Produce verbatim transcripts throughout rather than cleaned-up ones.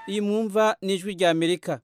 iyi mwumva n'ijwi rya Amerika.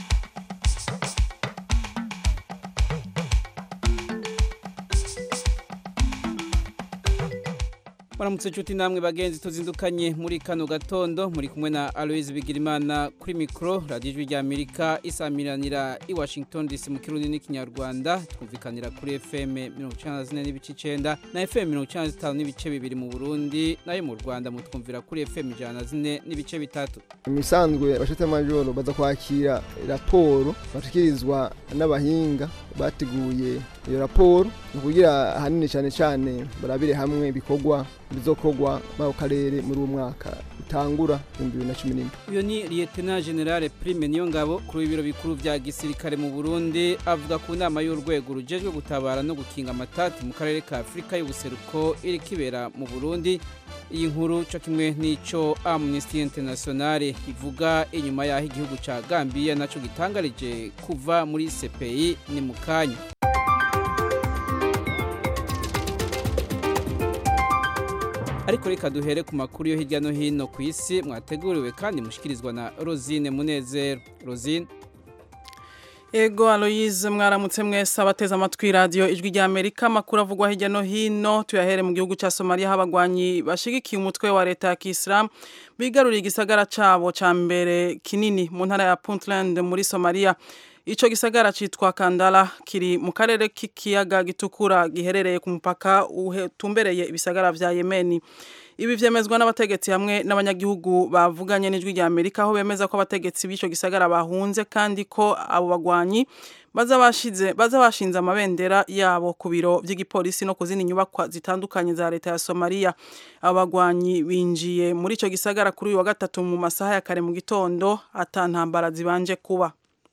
Baramutse nshuti namwe bagenzi tuzindukanye muri kano gatondo muri kumwe na Aloise Bigirimana kuri micro radio ijwi rya Amerika isamiranira i Washington D C mu Kirundi n'ikinyarwanda twumvikanira kuri F M mirongo icenda na zine n'ibice icenda na F M mirongo icenda na zitanu n'ibice bibiri mu Burundi nayo mu Rwanda mutwumvira kuri F M ijana na zine n'ibice bitatu. Imisanzwe abashitse amajoro baza kwakira raporo bashikirizwa n'abahinga bateguye iyo raporo kugira ahanini cyane cyane barabire hamwe bikorwa bizokogwa mu karere muri uwo mwaka utangura bibiri na cumi n'indwi. Uyo ni Lieutenant General Prime Niyongabo kuri ibiro bikuru vya gisirikare mu Burundi avuga ku nama y'urwego rujejwe gutabara no gukinga amatati mu karere ka Afrika y'ubuseruko iri kibera mu Burundi. Iyi nkuru cyo kimwe n'ico Amnesty International ivuga inyuma yaho igihugu ca Gambia naco gitangarije kuva muri C P I ni mukanya. Ariko reka duhere ku makuru yo hirya no hino ku isi mwateguriwe kandi mushikirizwa na Rosine Munezero. Rosine. Ego Aloise mwaramutse mwese abateza amatwi radio ijwi rya Amerika makuru avugwa hirya no hino tuyahere mu gihugu ca Somalia habagwanyi bashigikiye umutwe wa leta ya Islam bigaruriye igisagara cabo ca mbere kinini mu ntara ya Puntland muri Somalia. Ico gisagara citwa Kandala kiri mu karere k'ikiyaga gitukura giherereye ku mupaka utumbereye ibisagara vya Yemen. Ibi vyemezwa n'abategetsi hamwe n'abanyagihugu bavuganye n'ijwi rya Amerika aho bemeza ko abategetsi b'ico gisagara bahunze kandi ko abo bagwanyi baza bashize baza bashinze amabendera yabo ku biro by'igipolisi no kuzina inyubakwa zitandukanye za leta ya Somalia. Abagwanyi binjiye muri ico gisagara kuri uyu wa gatatu mu masaha ya kare mu gitondo atantambara zibanje kuba.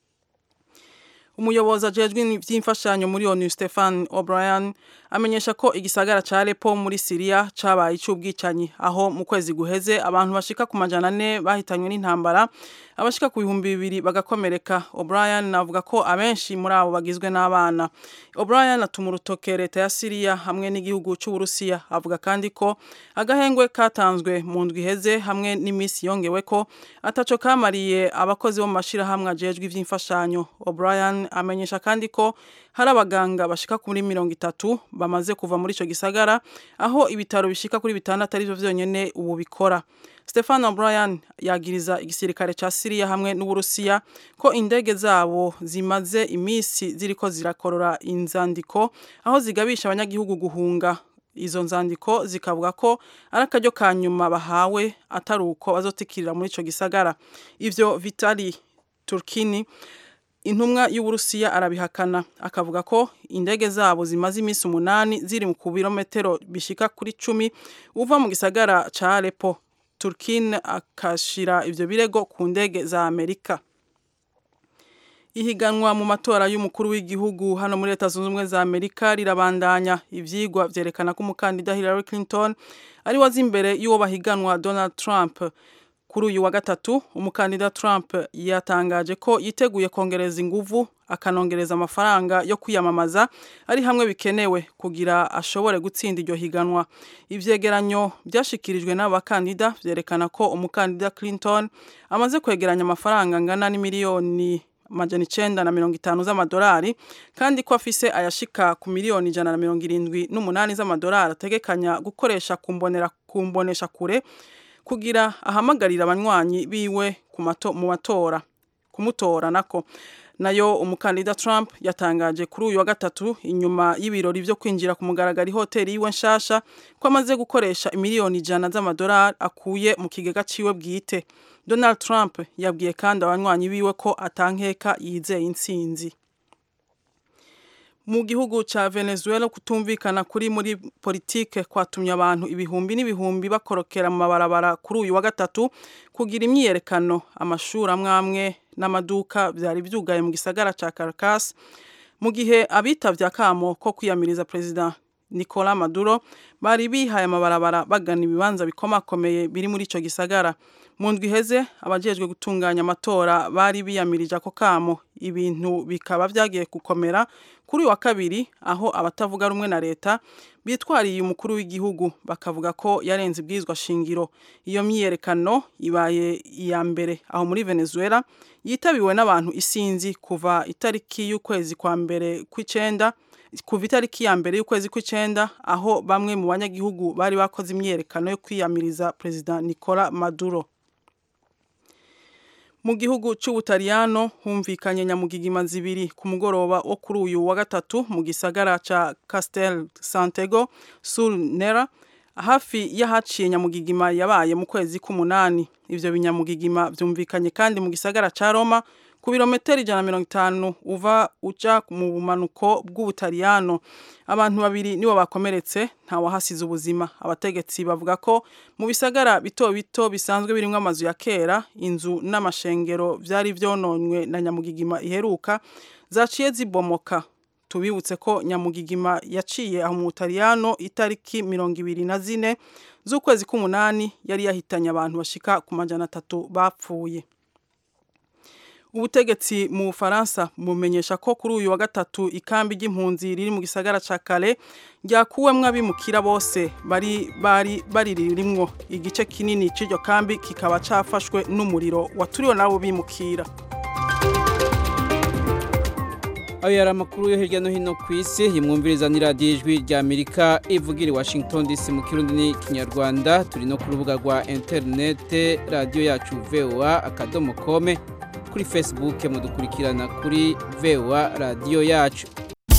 Umuyobozi ajejwe ivy'imfashanyo muri ONU Stefan O'Brien amenyesha ko igisagara ca Aleppo muri Syria cabaye icubwicanyi aho mu kwezi guheze abantu bashika ku majana ane bahitanywe n'intambara abashika ku bihumbi bibiri bagakomereka. O'Brien avuga ko abenshi muri abo bagizwe n'abana. O'Brien atuma urutoke leta ya Syria hamwe n'igihugu c'u Burusiya avuga kandi ko agahengwe katanzwe mu ndwi iheze hamwe n'imisi yongewe ko ataco kamariye abakozi bo mu mashira hamwe ajejwe ivy'imfashanyo. O'Brien amenyesha kandi ko hari abaganga bashika kuri mirongo itatu bamaze kuva muri ico gisagara aho ibitaro bishika kuri bitandatu ari byo vyonyene ubu bikora. Stefan O'Brien yagiriza igisirikare ca Syria hamwe n'Uburusiya ko indege zabo zimaze imisi ziriko zirakorora inzandiko aho zigabisha abanyagihugu guhunga. Izo nzandiko zikavuga ko ari akaryo ka nyuma bahawe ataruko bazotikirira muri ico gisagara. Ivyo Vitali Turkini intumwa y'Uburusiya arabihakana akavuga ko indege zabo zimaze imisi umunani ziri mu kilometero bishika kuri cumi uva mu gisagara ca Aleppo. Turkin akashira ivyo birego ku ndege za Amerika. Ihiganwa mu matora y'umukuru w'igihugu hano muri Leta Zunze Ubumwe za Amerika rirabandanya. Ivyigwa vyerekana ko umukandida Hillary Clinton ari wazi imbere y'uwo bahiganwa Donald Trump. Kuri uyu wa gatatu umukandida Trump yatangaje ko yiteguye kongereza inguvu akanongereza amafaranga yo kwiyamamaza ari hamwe bikenewe kugira ashobore gutsinda iryo higanwa. Ivyegeranyo byashikirijwe n'abakandida vyerekana ko umukandida Clinton amaze kwegeranya amafaranga ngana ni miliyoni majana icenda na mirongo itanu z'amadolari kandi ko afise ayashika ku miliyoni ijana na mirongo irindwi n'umunani z'amadolari ategekanya gukoresha kumbonera kumbonesha kure kugira ahamagarira abanywanyi biwe ku mato mu matora kumutora nako. Nayo umukandida Trump yatangaje kuri uyu wa gatatu inyuma y'ibirori byo kwinjira ku mugaragari hoteli yiwe nshasha ko amaze gukoresha imiliyoni ijana z'amadolari akuye mu kigega ciwe bwite. Donald Trump yabwiye kandi abanywanyi biwe ko atankeka yizeye intsinzi. Mu gihugu ca Venezuela kutumvikana kuri muri politike kwatumye abantu ibihumbi n'ibihumbi bakorokera mu mabarabara kuri uyu wa gatatu kugira imyiyerekano. Amashuri amwamwe n'amaduka byari byugaye mu gisagara ca Caracas mu gihe abitavye akamo ko kwiyamiriza president Nicolas Maduro bari bihaye amabarabara bagana ibibanza bikomakomeye biri muri ico gisagara. Mu ndwi iheze abajejwe gutunganya amatora bari biyamirije ako kamo, ibintu bikaba vyagiye gukomera kuri wa kabiri aho abatavuga rumwe na leta bitwariye umukuru w'igihugu bakavuga ko yarenze ibwirizwa shingiro. Iyo myiyerekano ibaye iya mbere aho muri Venezuela yitabiwe n'abantu isinzi kuva itariki y'ukwezi kwa mbere kw'icenda kuva itariki ya mbere y'ukwezi kw'icenda aho bamwe mu banyagihugu bari bakoze imyiyerekano yo kwiyamiriza President Nicolas Maduro. Mu gihugu c'Ubutaliyano humvikanye nyamugigima zibiri ku mugoroba wo kuri uyu wa gatatu mu gisagara ca Castel Sant'Ego sul Nera hafi y'ahaciye nyamugigima yabaye mu kwezi k'umunani. Ivyo binyamugigima vyumvikanye kandi mu gisagara ca Roma ku birometero ijana na mirongo itanu uva uja mu bumanuko bw'Ubutaliyano. Abantu babiri nibo bakomeretse nta wahasize ubuzima. Abategetsi bavuga ko mu bisagara bito bito bisanzwe birimwo amazu ya kera, inzu n'amashengero vyari vyononywe na nyamugigima iheruka zaciye zibomoka. Tubibutse ko nyamugigima yaciye aho mu Butaliyano itariki mirongo ibiri na zine z'ukwezi k'umunani yari yahitanye abantu bashika ku majana atatu bapfuye. Ubutegetsi mu Faransa bumenyesha ko kuri uyu wa gatatu ikambi ry'impunzi riri mu gisagara ca Calais ryakuwemwo abimukira bose bari bari bariririmwo. Igice kinini c'iryo kambi kikaba cafashwe n'umuriro waturiwe nabo bimukira. Ayo yari amakuru yo hirya no hino ku isi yimwumviriza ni radiyo ijwi rya Amerika ivugira i Washington D C mu Kirundi n'Ikinyarwanda. Turi no ku rubuga rwa interinete radiyo yacu V O A akadomo com, kuri Facebook mudukurikirana kuri V O A radiyo yacu.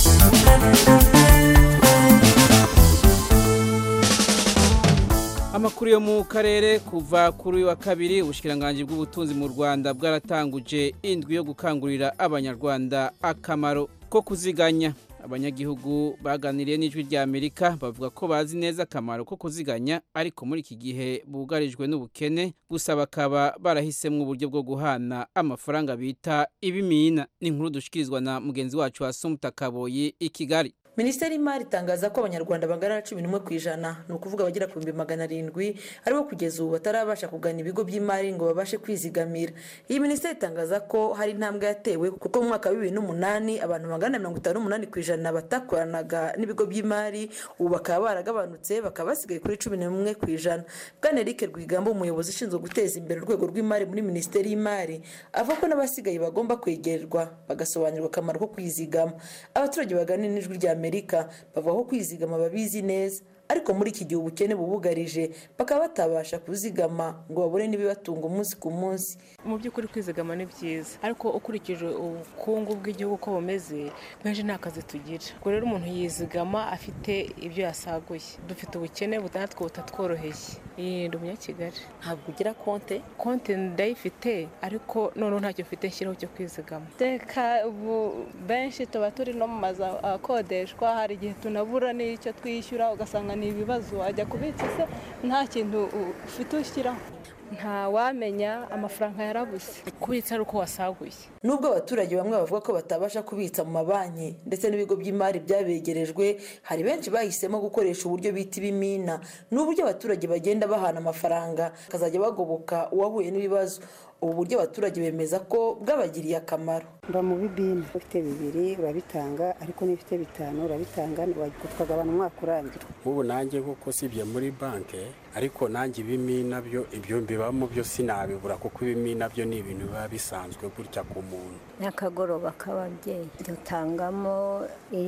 Amakuru yo mu karere kuva kuri wa kabiri ubushikiranganje bw'ubutunzi mu Rwanda bwaratanguje indwi yo gukangurira abanyarwanda akamaro ko kuziganya. Abanyagihugu baganiriye n'ijwi rya Amerika bavuga ko bazi neza akamaro ko kuziganya, ariko muri iki gihe bugarijwe n'ubukene gusa bakaba barahisemwe uburyo bwo guhana amafaranga bita ibimina. Ni inkuru dushikirizwa na mugenzi wacu Assumpta Kaboyi i Kigali. Minisiteri y'Imari itangaza ko abanyarwanda bangana na cumi n'umwe ku ijana, ni ukuvuga abagera ku bihumbi magana arindwi aribo kugeza ubu batarabasha kugana ibigo by'imari ngo babashe kwizigamira. Iyi minisiteri itangaza ko hari intambwe yatewe kuko mu mwaka wa bibiri n'umunani abantu magana mirongo itanu n'umunani ku ijana batakoranaga n'ibigo by'imari, ubu bakaba baragabanutse bakaba basigaye kuri cumi n'umwe ku ijana. Bwana Eric Rwigamba, umuyobozi ushinzwe guteza imbere urwego rw'imari muri Minisiteri y'Imari, avuga ko n'abasigaye bagomba kwegerwa bagasobanurirwa akamaro ko kwizigama. Abaturage baganira n'ijwi rya Amerika bavuga ko kwizigama babizi neza, ariko muri iki gihe ubukene bubugarije bakaba batabasha kuzigama ngo babone n'ibibatunga umunsi ku munsi. Mu by'ukuri kwizigama ni byiza, ariko ukurikije ubukungu bw'igihugu ko bumeze benshi nta kazi tugira. Ubwo rero umuntu yizigama afite ibyo yasaguye. Dufite ubukene butanatwo butatworoheye. Ndi Umunyakigali. Ntabwo ugira konte? Konte ndayifite, ariko noneho ntacyo mfite nshyiraho cyo kwizigama. Teka ubu benshi tuba turi no mu mazu akodeshwa, hari igihe tunabura n'icyo twishyura ugasanga ni ibibazo, ajya kubitsa se nta kintu ufite ushyiraho. Nta wamenya amafaranga yarabuze. Kubitsa ari uko wasaguye. Nubwo abaturage bamwe bavuga ko batabasha kubitsa mu mabanki ndetse n'ibigo by'imari byabegerejwe, hari benshi bahisemo gukoresha uburyo bita ibimina. N'uburyo abaturage bagenda bahana amafaranga kazajya bagoboka uwahuye n'ibibazo. Ubu buryo abaturage bemeza ko bwabagiriye akamaro. Mba mu bibina ufite bibiri urabitanga, ariko n'ifite bitanu urabitanga ukagabana umwaka urangira. Ubu nanjye kuko sibye muri banke, ariko nanjye ibimina byo ibyo mbibamo byo sinabibura kuko ibimina byo ni ibintu biba bisanzwe gutya ku muntu. N'akagoroba k'ababyeyi dutangamo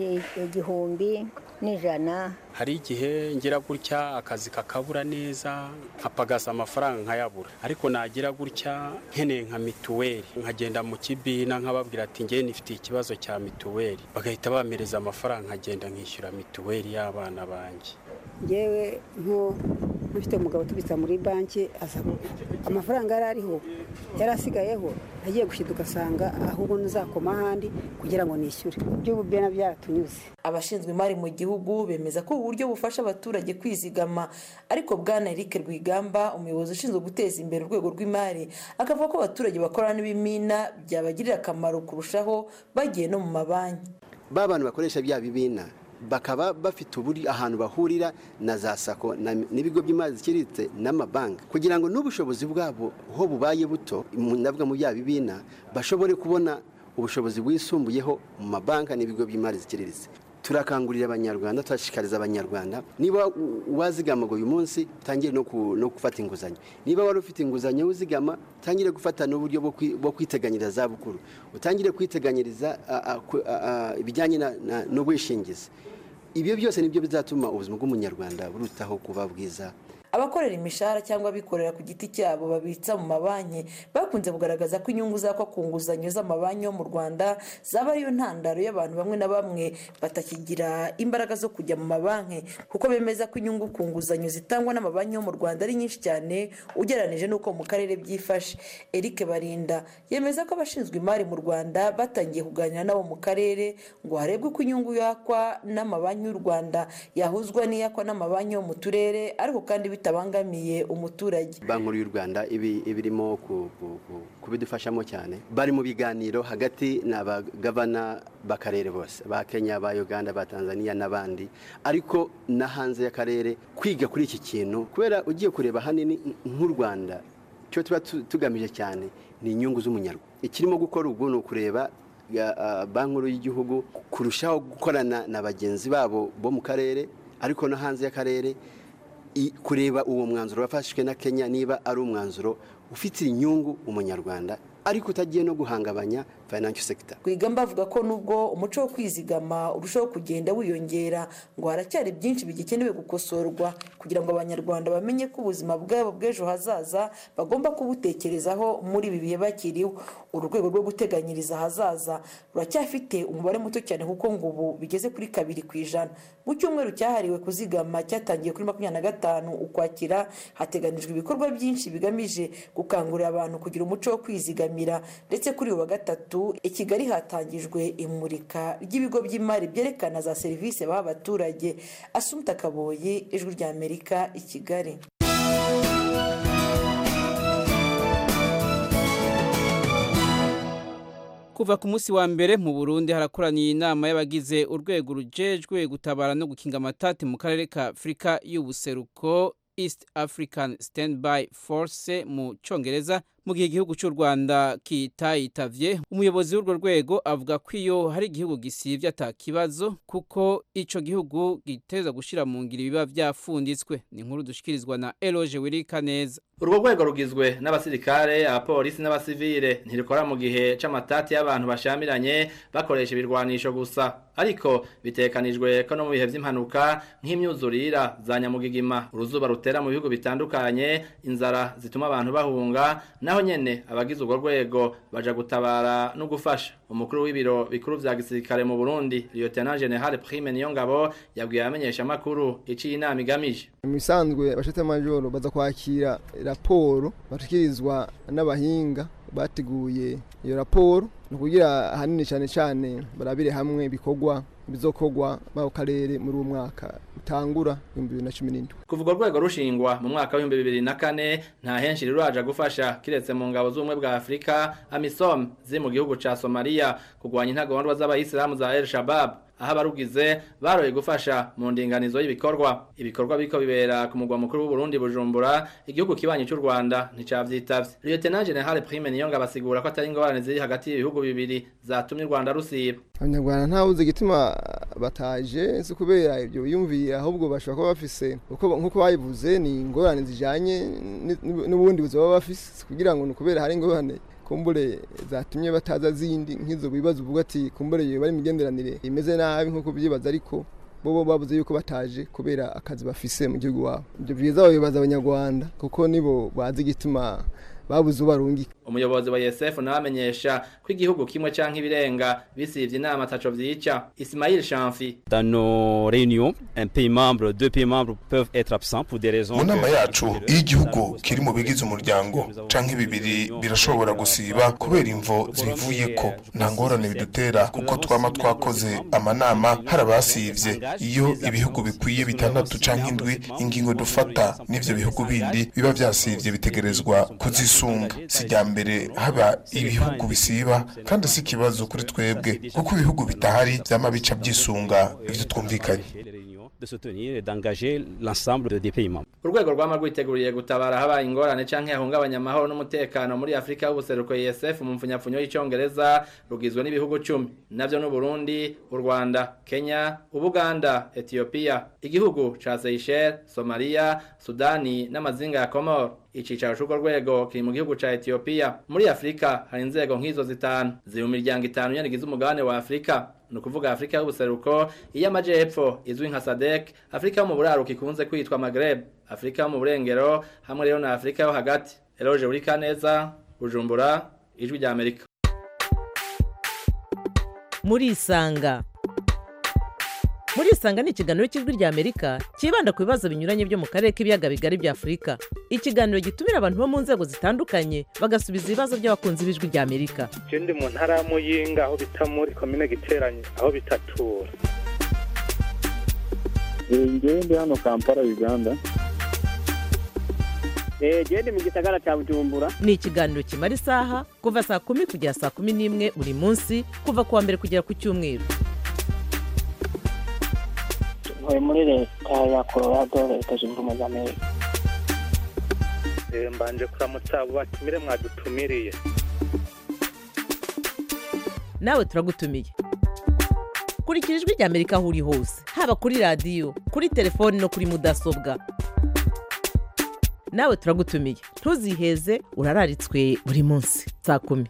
igihumbi n'ijana. Hari igihe ngira gutya akazi kakabura neza nkapagasa amafaranga nkayabura, ariko nagira gutya nkeneye nka mituweli nkagenda mu kibina nkababwira ati ngiye nifite ikibazo cya mituweli, bagahita bamereza amafaranga nkagenda nkishyura mituweli y'abana banjye. Ngewe nko mufite umugabo tubitsa muri banki, amafaranga yari ariho yarasigayeho, agiye gushiduka asanga ahubwo nuzakoma ahandi kugira ngo nishyure. By'ubu bena byatunyuze. Abashinzwe imari mu gihugu bemeza ko uburyo bufasha abaturage kwizigama, ariko Bwana Eric Rwigamba, umuyobozi ushinzwe guteza imbere urwego rw'imari, akavuga ko abaturage bakorana n'ibimina byabagirira akamaro kurushaho bagiye no mu mabanki. Ba bantu bakoresha bya bibina bakaba bafite uburi ahantu bahurira na za sako n'ibigo by'imari ziciriritse n'amabanki kugira ngo n'ubushobozi bwabo ho bubaye buto ndavuga mu bya bibina bashobore kubona ubushobozi bwisumbuyeho mu mabanki n'ibigo by'imari ziciriritse. Turakangurira abanyarwanda turashikariza abanyarwanda niba wazigama ngo uyu munsi tangire no no gufata inguzanyo, niba wari ufite inguzanyo uzigama tangire gufata n'uburyo bwo kwiteganyiriza za bukuru, utangire kwiteganyiriza ibijyanye n'ubwishingizi. Ibyo byose nibyo bizatuma ubuzima bw'umunyarwanda burutaho kuba bwiza. Abakorera imishahara cyangwa abikorera ku giti cyabo babitsa mu mabanki bakunze kugaragaza ko inyungu zakwa ku nguzanyo z'amabanki yo mu Rwanda zaba ariyo ntandaro y'abantu bamwe na bamwe batakigira imbaraga zo kujya mu mabanki kuko bemeza ko inyungu ku nguzanyo zitangwa n'amabanki yo mu Rwanda ari nyinshi cyane ugereranije n'uko mu karere byifashe. Eric Barinda yemeza ko abashinzwe imari mu Rwanda batangiye kuganira nabo mu karere ngo harebwe ko inyungu yakwa n'amabanki y'u Rwanda yahuzwa n'iyakwa n'amabanki yo mu turere ariko kandi bitabangamiye umuturage. Banki y'u Rwanda ibi ibirimo kubidufashamo cyane, bari mu biganiro hagati n'abagavana b'akarere bose ba Kenya, ba Uganda, ba Tanzania n'abandi, ariko na hanze y'akarere kwiga kuri iki kintu kubera ugiye kureba hanini nk'u Rwanda cyo tuba tugamije cyane ni inyungu z'umunyarwanda. Ikirimo gukora ubwo no kureba banki nkuru y'igihugu kurushaho gukorana na bagenzi babo bo mu karere ariko no hanze y'akarere kureba uwo mwanzuro wafashwe na Kenya niba ari umwanzuro ufite inyungu umunyarwanda ariko utagiye no guhangabanya financial sector. Kwigamba avuga ko nubwo umuco wo kwizigama urushaho kugenda wiyongera ngo haracyari byinshi bigikenewe gukosorwa kugira ngo abanyarwanda bamenye ko ubuzima bwabo bw'ejo hazaza bagomba kubutekerezaho muri ibi bihe bakiriho. Urwego rwo guteganyiriza hazaza ruracyafite umubare muto cyane kuko ngo ubu bigeze kuri kabiri ku ijana. Mu cyumweru cyahariwe kuzigama cyatangiye kuri makumyabiri na gatanu Ukwakira hateganijwe ibikorwa byinshi bigamije gukangurira abantu kugira umuco wo kwizigamira, ndetse kuri uwa gatatu i Kigali hatangijwe imurika ry'ibigo by'imari byerekana za serivisi baha abaturage. Asumta Kaboyi, Ijwi rya Amerika, i Kigali. Kuva ku munsi wa mbere mu Burundi harakoraniye inama y'abagize urwego rujejwe gutabara no gukinga amatati mu karere ka Afrika y'ubuseruko, East African Standby Force mu Congereza, mu gihe igihugu cy'u Rwanda kitayitavye. Umuyobozi w'urwo rwego avuga ko iyo hari igihugu gisivye atakibazo kuko ico gihugu giteza gushira mu ngiro biba byafunditswe. Ni inkuru dushikirizwa na Eloge Wirikaneza. Urwo rwego rugizwe n'abasirikare, abapolisi n'abasivile, ntirikora mu gihe c'amatati y'abantu bashamiranye bakoresha ibirwanisho gusa, ariko bitekanijwe ko no mu bihe vy'impanuka nk'imyuzurira za Nyamugigima, uruzuba rutera mu bihugu bitandukanye, inzara zituma abantu bahunga, naho nyene abagize urwo rwego baja gutabara no gufasha. Umukuru w'ibiro bikuru vya gisirikare mu Burundi, Lieutenant General Prime Niyongabo, yabwiye abamenyesha makuru ici inama igamije. Imisanzwe abashitse majoro baza kwakira raporo bashikirizwa n'abahinga bateguye iyo raporo no kugira hanini cyane cyane barabire hamwe bikorwa bizokogwa mu karere muri uwo mwaka utangura bibiri na cumi n'indwi. Kuvuga urwego rushingwa mu mwaka wa bibiri na kane nta henshi riraja gufasha kiretse mu ngabo z'umwe bwa Afrika AMISOM zi mu gihugu ca Somalia kugwanya intagondwa z'abayisilamu za El Shabab. Aha barugize baroye gufasha mu ndinganizo y'ibikorwa. Ibikorwa biko bibera ku mugwa mukuru w'u Burundi Bujumbura, igihugu kibanyi cy'u Rwanda nticavyitavye. Lieutenant General Prime Niyonga basigura ko atari ingorane ziri hagati y'ibihugu bibiri zatumye u Rwanda rusiba. Abanyarwanda ntawuze gituma bataje si kubera ibyo yumviye, ahubwo bashobora kuba bafise uko nkuko bayivuze ni ingorane zijanye n'ubundi buzaba bafise kugira ngo nukubera hari ingorane kumbure zatumye bataza zindi nk'izo bibazo uvuga ati kumbure yewe bari migenderanire imeze nabi nkuko byibaza, ariko bobo babuze yuko bataje kubera akazi bafise mu gihugu wabo. Ibyo byiza babibaza abanyarwanda kuko nibo bazi gituma babuze ubarungika. Umuyobozi wa I S F namenyesha ko igihugu kimwe canke ibirenga bisivye inama taco vyica. Ismail Shamfi: Dans nos réunions, un pays membre, deux pays membres peuvent être absents pour des raisons. Munama yacu igihugu kiri mu bigize umuryango canke bibiri birashobora gusiba kubera imvo zivuyeko. Nta ngorane bidutera kuko twama twakoze amanama harabasivye. Iyo ibihugu bikwiye bitandatu canke indwi, ingingo dufata n'ivyo bihugu bindi biba vyasivye bitegerezwa kuzisunga. Sijambe mbere haba ibihugu bisiba kandi si ikibazo kuri twebwe kuko ibihugu bitahari vyama bica byisunga ivyo twumvikanye de soutenir et d'engager l'ensemble des pays membres. Urwego rwama rwiteguriye gutabara habaye ingorane canke yahungabanya amahoro n'umutekano muri Afrika y'ubuseruko E S F mu mfunyapfunyo y'icongereza rugizwe n'ibihugu cumi navyo n'u Burundi, u Rwanda, Kenya, Ubuganda, Ethiopia, igihugu ca Seychelles, Somalia, Sudani n'amazinga ya Comores. Icicaro c'urwo rwego kiri mu gihugu ca Ethiopia. Muri Afrika hari inzego nk'izo zitanu ziri mu miryango itanu yanigize umugabane wa Afrika. Nukuvuga Afrika y'ubuseruko, iy'amajepfo izwi nka S A D C, Afrika yo mu buraruko ikunze kwitwa Maghreb, Afrika yo mu burengero hamwe rero na Afrika yo hagati. Eloge Burikaneza, Bujumbura, Ijwi rya Amerika. Muri Isanga. Muri Isanga ni ikiganiro cy'Ijwi rya Amerika kibanda ku bibazo binyuranye byo mu karere k'ibiyaga bigari bya Afrika. Ikiganiro gitumira abantu bo mu nzego zitandukanye bagasubiza ibibazo by'abakunzi b'Ijwi rya Amerika. Je ndi mu ntara ya Muyinga aho bita muri commune Giteranye aho bitatura. Ngewe ndi hano Kampala Uganda. Eh je ndi mu gisagara cya Bujumbura. Ni ikiganiro kimara isaha kuva saa kumi kugera saa kumi n'imwe buri munsi kuva kuwa mbere kugera ku cyumweru. Muri leta ya Colorado leta zunze ubumwe za Amerika. Mbanje kuramutsa abo batumire mwadutumiriye. Nawe turagutumiye. Kurikira Ijwi rya Amerika aho uri hose, haba kuri radio, kuri telefone no kuri mudasobwa. Nawe turagutumiye. Ntuziheze urararitswe buri munsi saa kumi.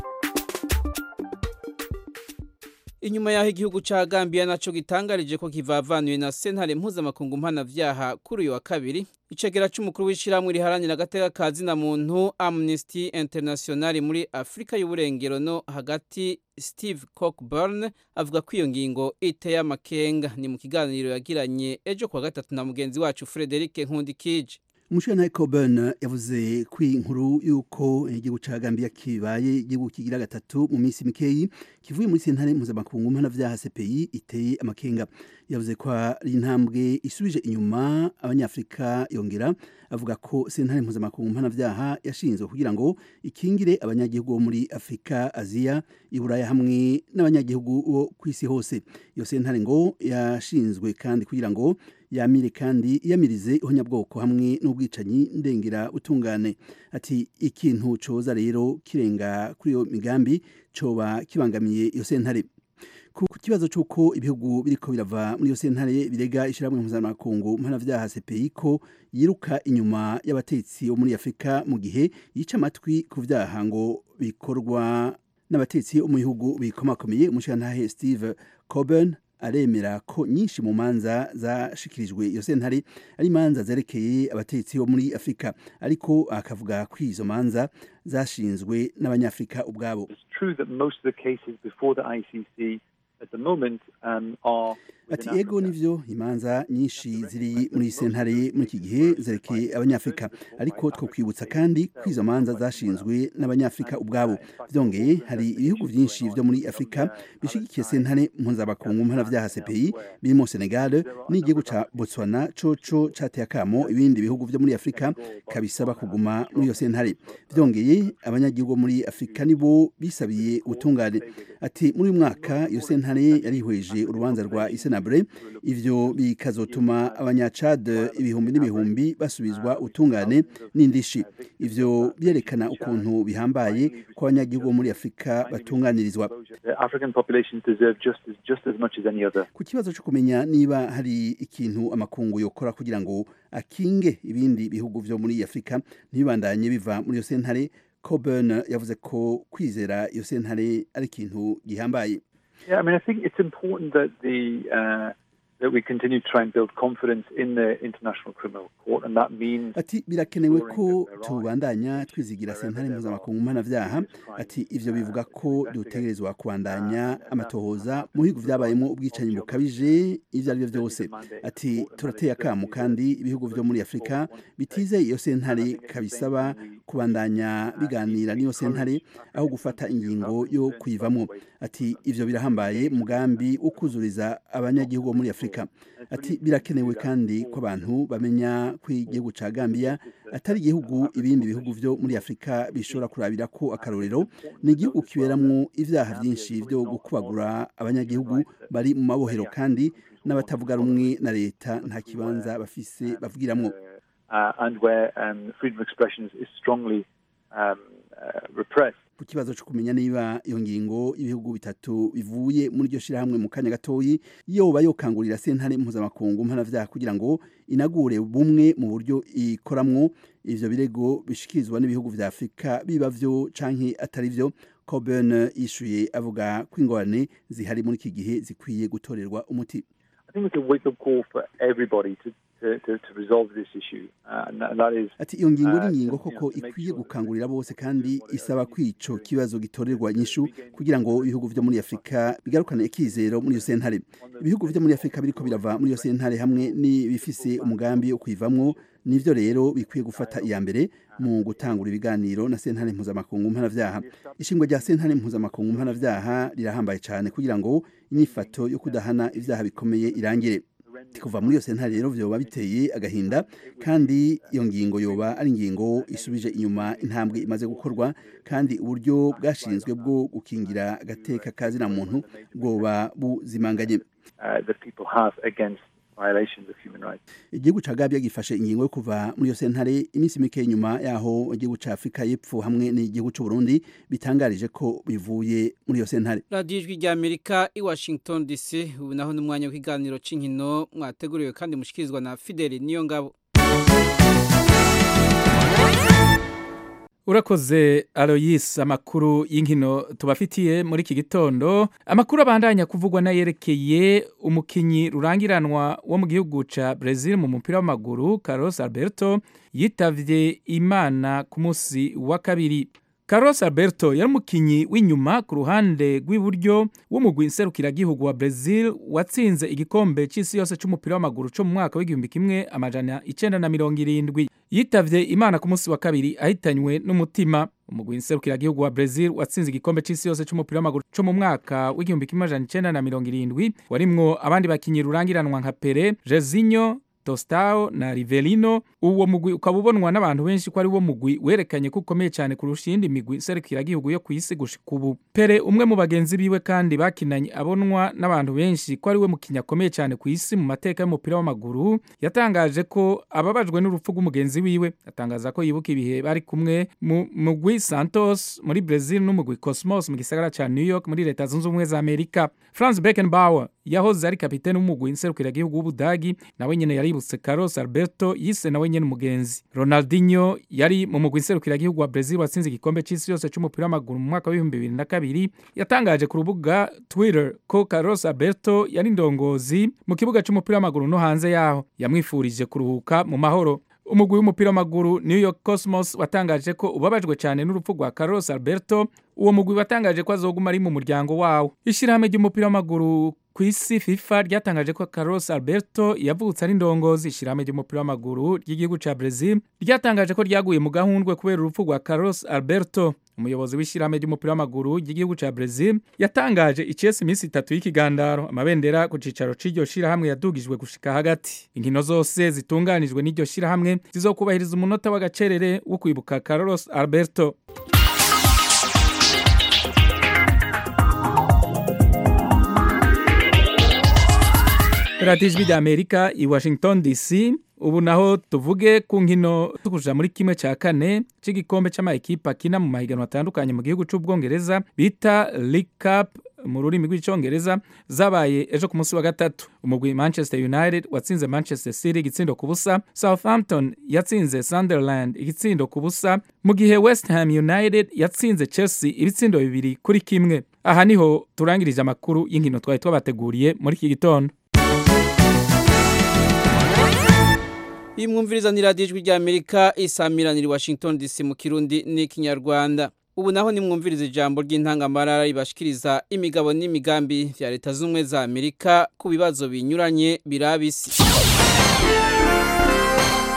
Inyuma yaho igihugu ca Gambia naco gitangarije ko kivavanuye na sentare mpuzamakungu mpanavyaha kuri uyu wa kabiri, icegera c'umukuru w'ishiramwe riharanira agateka ka zina muntu Amnesty International muri Afrika y'uburengero no hagati Steve Cockburn avuga ko iyo ngingo iteye amakenga. Ni mu kiganiro yagiranye ejo kwa gatatu na mugenzi wacu Frederic Nkundikije. Umushana Coburn yavuze ko inkuru yuko igihugu ca Gambia kibaye igihugu kigira gatatu mu minsi mikeyi kivuye muri sentare mpuzamakungu mpanavyaha C P I iteye amakenga. Yavuze ko ari intambwe isubije inyuma abanyafrika, yongera avuga ko sentare mpuzamakungu mpanavyaha yashinzwe kugira ngo ikingire abanyagihugu bo muri Afrika, Aziya, Iburaya hamwe n'abanyagihugu bo kwisi hose. Iyo sentare ngo yashinzwe kandi kugira ngo yamire kandi yamirize ihonyabwoko hamwe n'ubwicanyi ndengera utungane. Ati ikintu coza rero kirenga kuri iyo migambi coba kibangamiye iyo sentare. Ku kibazo cy'uko ibihugu biriko birava muri iyo sentare birega ishiramwe mpuzamakungu mpanavyaha C P I ko yiruka inyuma y'abatetsi bo muri Afrika mu gihe yica amatwi ku vyaha ngo bikorwa n'abatetsi bo mu bihugu bikomakomeye, umushirantahe Steve Coburn aremera ko nyinshi mu manza zashikirijwe iyo sentare ari manza zerekeye abatetsi bo muri Afrika, ariko akavuga ko izo manza zashinzwe n'abanyafrika ubwabo. It's true that most of the cases before the I C C at the moment um, are Ati ego nivyo imanza nyinshi ziri muri sentare muri iki gihe zerekeye abanyafrika, ariko two kwibutsa kandi kwizo manza zashinzwe n'abanyafrika ubwabo. Vyongeye hari ibihugu vyinshi vyo muri Afrika bishigikiye sentare mpuzamakungu mpanavyaha C P I birimo Senegal n'igihugu ca Botswana coco cateye akamo ibindi bihugu vyo muri Afrika kabisaba kuguma muri iyo sentare. Vyongeye abanyagihugu muri Afrika nibo bisabiye ubutungane. Ati muri uyu mwaka iyo sentare yarihweje urubanza rwa Isena Bre, ivyo bikazotuma abanyacad ibihumbi n'ibihumbi basubizwa utungane n'indishi. Ivyo byerekana ukuntu bihambaye ko abanyagihugu muri Afrika batunganirizwa. Ku kibazo cyo kumenya niba hari ikintu amakungu yokora kugira ngo akinge ibindi bihugu vyo muri Afrika ntibibandanye biva muri yo sentare, Coburn yavuze ko kwizera iyo sentare ari ikintu gihambaye. Yeah, I mean, I think it's important that the uh, that we continue to try and build confidence in the International Criminal Court, and that means ati birakenewe ko tubandanya twizigira sentare mpuzamakungu mpanavyaha. Ati ivyo bivuga ko dutegerezwa kubandanya amatohoza mu bihugu vyabayemo ubwicanyi bukabije ivyo ari byo vyose. Ati turateye akamu kandi ibihugu vyo muri Afrika bitize iyo sentare kabisaba kubandanya biganira n'iyo sentare aho gufata ingingo yo kwivamo. ati ivyo birahambaye mugambi ukuzuriza abanyagihugu muri Afrika ati birakenewe kandi ko abantu bamenya ko igihugu ca Gambia atari igihugu ibindi bihugu vyo muri Afrika bishobora kurabira ko akarorero ni igihugu kiberamwo ivyaha vyinshi vyo gukubagura abanyagihugu bari mu mabohero kandi n'abatavuga rumwe na leta nta kibanza bafise bavugiramwo and where um, freedom of expression is strongly um, uh, repressed. Ku kibazo cyo kumenya niba iyo ngingo ibihugu bitatu bivuye muri iryo shirahamwe mu kanya gatoyi yoba yokangurira sentare mpuzamakungu mpanavyaha kugira ngo inagure bumwe mu buryo ikoramwo ivyo birego bishikirizwa n'ibihugu vya Afrika biba vyo canke atari vyo. Coburn yishuye avuga ko ingorane zihari muri iki gihe zikwiye gutorerwa umuti. I think it's a wake-up call for everybody to To, to, to resolve this issue. Uh, and that is, ati iyo ngingo ni ngingo koko ikwiye gukangurira bose kandi isaba kwico kibazo gitorerwa nyishu kugira ngo ibihugu vyo muri Afrika bigarukane ikizero muri yo sentare. Ibihugu vyo muri Afrika biriko birava muri yo sentare hamwe ni bifise umugambi wo kwivamwo nivyo rero bikwiye gufata iya mbere mu gutangura ibiganiro na sentare mpuzamakungu mpanavyaha. Ishingwa rya sentare mpuzamakungu mpanavyaha rirahambaye cyane kugira ngo inyifato yo kudahana ivyaha bikomeye irangire. Kuva muri yo sentare rero vyoba biteye agahinda kandi iyo ngingo yoba ari ngingo isubije inyuma intambwe imaze gukorwa kandi uburyo bwashinzwe bwo gukingira agateka kazi na muntu bwoba buzimanganye. Igihugu ca Gambia gifashe ingingo yo kuva muri yo sentare iminsi mike nyuma yaho igihugu ca Afrika y'Epfo hamwe n'igihugu c'u Burundi bitangarije ko bivuye muri yo sentare. Radio Ijwi rya Amerika i Washington D C ubu naho n'umwanya w'ikiganiro c'inkino mwateguriwe kandi mushikirizwa na Fideli Niyongabo. Urakoze Aloyis, amakuru y'inkino tubafitiye muri iki gitondo. Amakuru abandanya kuvugwa na yerekeye umukinyi rurangiranwa wo mu gihugu ca Brazil mu mupira w'amaguru Carlos Alberto yitavye Imana ku munsi wa kabiri. Carlos Alberto yari umukinyi w'inyuma ku ruhande rw'iburyo wo mu gwinserukira gihugu wa Brazil watsinze igikombe c'isi yose c'umupira w'amaguru co mu mwaka w'igihumbi kimwe amajana icenda na mirongo irindwi. Yitavye Imana ku munsi wa kabiri ahitanywe n'umutima. Umugwi nserukira gihugu wa Brazil watsinze igikombe c'isi yose c'umupira w'amaguru co mu mwaka w'igihumbi kimwe amajana icenda na mirongo irindwi warimwo abandi bakinyi rurangiranwa nka Pele, Jairzinho, Tostao na Rivelino. Uwo mugwi ukabubonwa n'abantu benshi ko ari wo mugwi werekanye ko ukomeye cyane kurusha iyindi migwi serukira gihugu yo kwisi gushika ubu. Pele umwe mu bagenzi biwe kandi bakinanye abonwa n'abantu benshi ko ari we mukinya akomeye cyane ku isi mu mateka y'umupira w'amaguru yatangaje ko ababajwe n'urupfu rw'umugenzi wiwe. Atangaza ko yibuka ibihe bari kumwe mu mugwi Santos muri Brazil n'umugwi Cosmos mu gisagara ca New York muri leta zunze ubumwe za Amerika. Franz Beckenbauer yahoze ari kapiteni w'umugwi nserukira gihugu w'Ubudagi nawe nyene yaributse Carlos Alberto yise nawe nyene umugenzi. Ronaldinho yari mu mugwi nserukira gihugu wa Brazil watsinze igikombe c'isi yose c'umupira w'amaguru mu mwaka wa bibiri na kabiri yatangaje ku rubuga Twitter ko Carlos Alberto yari ndongozi mu kibuga c'umupira w'amaguru no hanze yaho. Yamwifurije kuruhuka mu mahoro. Umugwi w'umupira w'amaguru New York Cosmos watangaje ko ubabajwe cyane n'urupfu rwa Carlos Alberto. Uwo mugwi watangaje ko azoguma ari mu muryango wawo. Ishirahamwe ry'umupira w'amaguru ku isi FIFA ryatangaje ko Carlos Alberto yavutse ari ndongozi. Ishirahamwe ry'umupira w'amaguru ry'igihugu ca Brazil ryatangaje ko ryaguye mu gahundwe kubera urupfu rwa Carlos Alberto. Umuyobozi w'ishirahamwe ry'umupira w'amaguru ry'igihugu ca Brazil yatangaje icese iminsi itatu y'ikigandaro. Amabendera ku cicaro c'iryo shirahamwe yadugijwe gushika hagati. Inkino zose zitunganijwe n'iryo shirahamwe zizokubahiriza umunota w'agacerere wo kwibuka Carlos Alberto. Radio Ijwi rya Amerika i Washington D C. Ubu naho tuvuge ku nkino tukuja muri kimwe ca kane c'igikombe c'amayikipe akina mu mahiganwa atandukanye mu gihugu c'Ubwongereza bita League Cup mu rurimi rw'icongereza zabaye ejo ku munsi wa gatatu. Umugwi Manchester United watsinze Manchester City igitsindo ku busa. Southampton yatsinze Sunderland igitsindo ku busa mu gihe West Ham United yatsinze Chelsea ibitsindo bibiri kuri kimwe. Aha niho turangirije amakuru y'inkino twari twabateguriye muri iki gitondo. Imwumviriza ni Radio Ijwi rya Amerika isamiranira Washington D C mu Kirundi n'ikinyarwanda. Ubu naho nimwumviriza ijambo ry'intangamarara ibashikiriza imigabo n'imigambi vya leta z'umwe za Amerika ku bibazo binyuranye birabisi.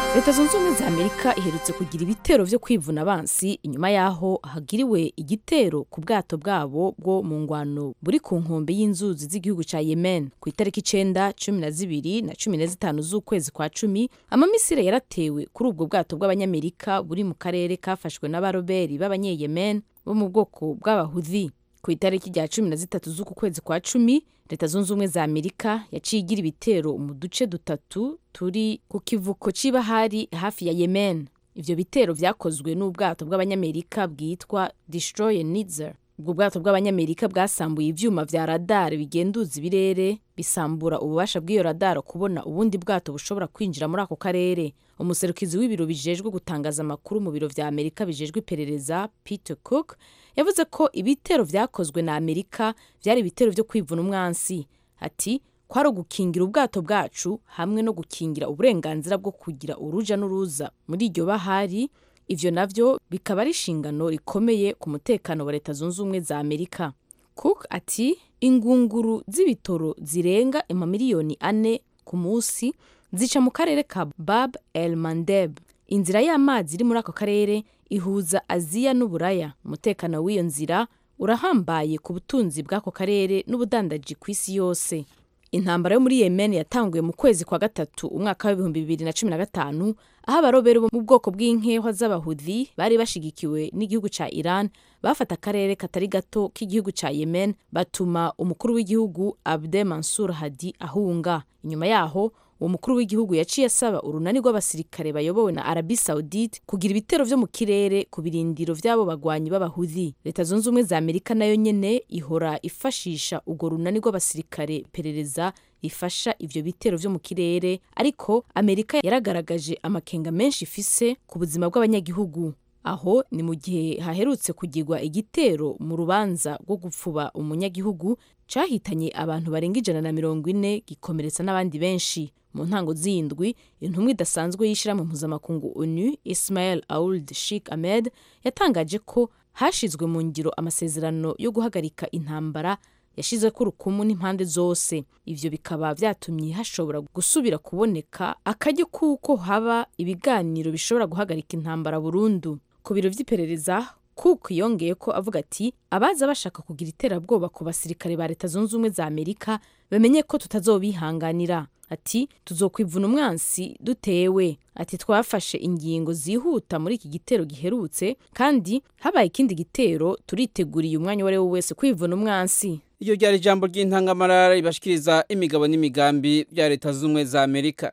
Leta zunze ubumwe za Amerika iherutse kugira ibitero vyo kwivuna abansi inyuma yaho hagiriwe igitero ku bwato bwabo bwo mu ngwano buri ku nkombe y'inzuzi z'igihugu ca Yemen ku itariki icenda cumi na zibiri na cumi na zitanu z'ukwezi kwa cumi. Amamisire yaratewe kuri ubwo bwato bw'abanyamerika buri mu karere kafashwe n'abaroberi b'abanyeyemen bo mu bwoko bw'abahudhi. Ku itariki rya cumi na zitatu z'uku kwezi kwa cumi, Leta zunze ubumwe za Amerika yaciye igira ibitero mu duce dutatu turi ku kivuko c'ibahari hafi ya Yemen. Ivyo bitero vyakozwe n'ubwato bw'abanyamerika bwitwa Destroyer Nitzer. Ubwo bwato bw'abanyamerika bwasambuye ivyuma vya radar bigenduza ibirere, bisambura ububasha bw'iyo radar kubona ubundi bwato bushobora kwinjira muri ako karere. Umuserukizi w'ibiro bijejwe gutangaza amakuru mu biro vya Amerika bijejwe iperereza Peter Cook yavuze ko ibitero vyakozwe na Amerika vyari ibitero vyo kwivuna umwansi. Ati kwari gukingira ubwato bwacu hamwe no gukingira uburenganzira bwo kugira uruja n'uruza muri iryo bahari. Ivyo navyo bikaba ari ishingano rikomeye ku mutekano wa Leta zunze ubumwe za Amerika. Cook ati ingunguru z'ibitoro zirenga amamiliyoni ane ku munsi zica mu karere ka Bab el Mandeb. Inzira y'amazi iri muri ako karere ihuza Aziya n'Uburaya. Umutekano w'iyo nzira urahambaye ku butunzi bw'ako karere n'ubudandaji ku isi yose. Intambara yo muri Yemen yatanguye mu kwezi kwa gatatu umwaka wa ibihumbi bibiri na cumi na gatanu, aho abarobero bo mu bwoko bw'inkehwa z'abahudhi bari bashigikiwe n'igihugu ca Iran bafata akarere katari gato k'igihugu ca Yemen, batuma umukuru w'igihugu Abdel Mansur Hadi ahunga. Inyuma yaho uwo mukuru w'igihugu yaciye asaba urunani rw'abasirikare bayobowe na Arabie Saoudite kugira ibitero vyo mu kirere ku birindiro vy'abo bagwanyi b'abahudhi. Leta zunze ubumwe za Amerika nayo nyene ihora ifashisha urwo runani rw'abasirikare perereza ifasha ivyo bitero vyo mu kirere, ariko Amerika yaragaragaje amakenga menshi ifise ku buzima bw'abanyagihugu. Aho ni mu gihe haherutse kugirwa igitero mu rubanza rwo gupfuba umunyagihugu cahitanye abantu barenga ijana na mirongo ine gikomeretsa n'abandi benshi. Mu ntango z'indwi, intumwa idasanzwe y'ishirahamwe mpuzamakungu O N U Ismail Ould Sheikh Ahmed yatangaje ko hashizwe mu ngiro amasezerano yo guhagarika intambara yashize ko urukumu n'impande zose. Ivyo bikaba vyatumye hashobora gusubira kuboneka akaryo kuko haba ibiganiro bishobora guhagarika intambara burundu. Ku biro vy'iperereza, Cook yongeye ko avuga ati abaza bashaka kugira iterabwoba ku basirikare ba Leta zunze ubumwe za Amerika bamenye ko tutazobihanganira. Ati tuzokwivuna umwansi dutewe. Ati twafashe ingingo zihuta muri iki gitero giherutse, kandi habaye ikindi gitero turiteguriye umwanya wari wo wese kwivuna umwansi. Iyo ryari ijambo ry'intangamarara ribashikiriza imigabo n'imigambi bya Leta zunze ubumwe za Amerika.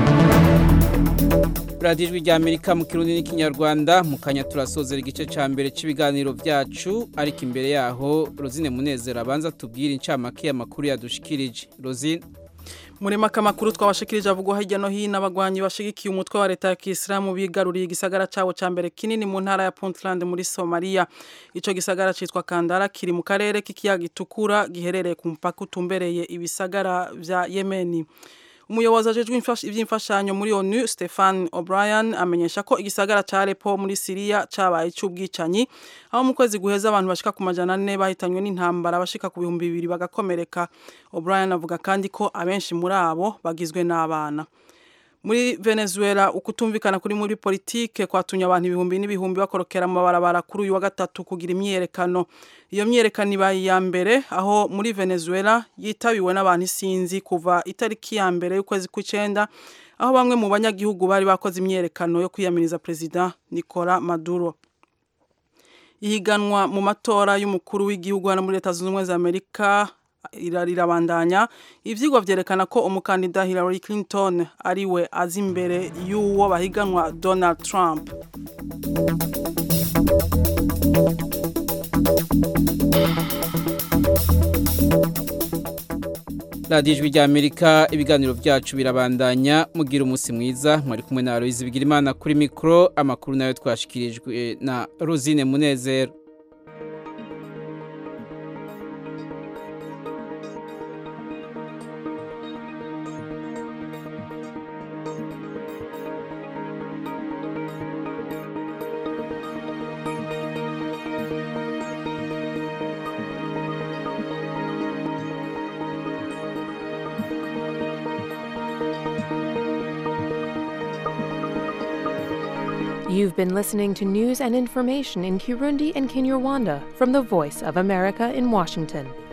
Radio Ijwi rya Amerika mu Kirundi n'Ikinyarwanda, mu kanya turasozera igice ca mbere c'ibiganiro vyacu, ariko imbere yaho Rosine Munezero abanza tubwira incamake y'amakuru yadushikirije. Rosine. Muri makamakuru twabashikirije avugwa hirya no hino abagwanyi bashigikiye umutwe wa leta ya Kisilamu bigaruriye igisagara cyawo ca mbere kinini mu ntara ya Puntland muri Somalia. Ico gisagara citwa Kandala kiri mu karere k'ikiyaga gitukura giherereye ku mpaka utumbereye ibisagara vya Yemen. Umuyobozi ajejwe ivy'imfashanyo muri O N U Stefan O'Brien amenyesha ko igisagara ca Aleppo muri Syria cabaye c'ubwicanyi, aho mu kwezi guheza abantu bashika ku majana ane bahitanywe n'intambara bashika ku bihumbi bibiri bagakomereka. O'Brien avuga kandi ko abenshi muri abo bagizwe n'abana. Muri Venezuela ukutumvikana kuri muri politike kwatumye abantu ibihumbi n'ibihumbi bakorokera mu mabarabara kuri uyu wa gatatu kugira imyerekano. Iyo myerekano ibaye ya mbere aho muri Venezuela yitabiwe n'abantu isinzi kuva itariki ya mbere y'ukwezi kw'icenda, aho bamwe mu banyagihugu bari bakoze imyerekano yo kwiyamiriza President Nicolas Maduro. Ihiganwa mu matora y'umukuru w'igihugu hano muri Leta Zunze Ubumwe za Amerika irabandanya. Ivyigwa vyerekana ko umukandida Hillary Clinton ariwe azi imbere y'uwo bahiganwa Donald Trump. Radio Ijwi rya Amerika, ibiganiro vyacu birabandanya. Mugira umunsi mwiza, mwari kumwe na Aloise Bigirimana kuri mikro. Amakuru nayo twashikirijwe na Rosine Munezero. You've been listening to news and information in Kirundi and Kinyarwanda from the Voice of America in Washington.